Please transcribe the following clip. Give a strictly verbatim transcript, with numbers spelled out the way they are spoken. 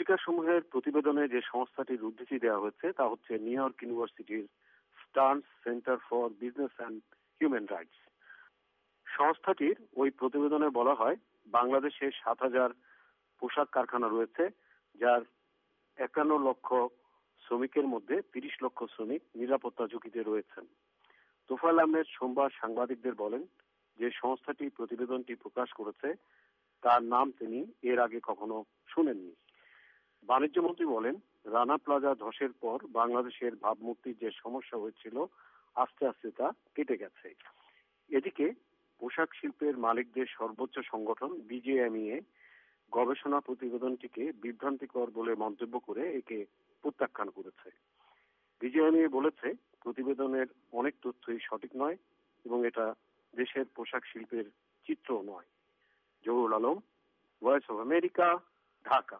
পত্রিকাসমূহের প্রতিবেদনে যে সংস্থাটির উদ্ধৃতি দেওয়া হয়েছে তা হচ্ছে নিউ ইয়র্ক ইউনিভার্সিটির Stern centre for business and human rights. সংস্থাটির ওই প্রতিবেদনে বলা হয়, বাংলাদেশে সাত হাজার পোশাক কারখানা রয়েছে, যার একান্ন লক্ষ শ্রমিকের মধ্যে তিরিশ লক্ষ শ্রমিক নিরাপত্তা ঝুঁকিতে রয়েছেন। তোফায়েল আহমেদ সোমবার সাংবাদিকদের বলেন যে সংস্থাটি প্রতিবেদনটি প্রকাশ করেছে তার নাম তিনি এর আগে কখনো শুনেননি। বাণিজ্যমন্ত্রী বলেন, রানা প্লাজা ধসের পর বাংলাদেশের ভাবমূর্তির যে সমস্যা হয়েছিল আস্তে আস্তে তা কেটে গেছে। এদিকে পোশাক শিল্পের মালিকদের সর্বোচ্চ সংগঠন বিজেএমইএ গবেষণা প্রতিবেদনটিকে বিভ্রান্তিকর বলে মন্তব্য করে একে প্রত্যাখ্যান করেছে। বিজেএমইএ বলেছে, প্রতিবেদনের অনেক তথ্যই সঠিক নয় এবং এটা দেশের পোশাক শিল্পের চিত্র নয়। Zahurul Alam, voice of America, Dhaka.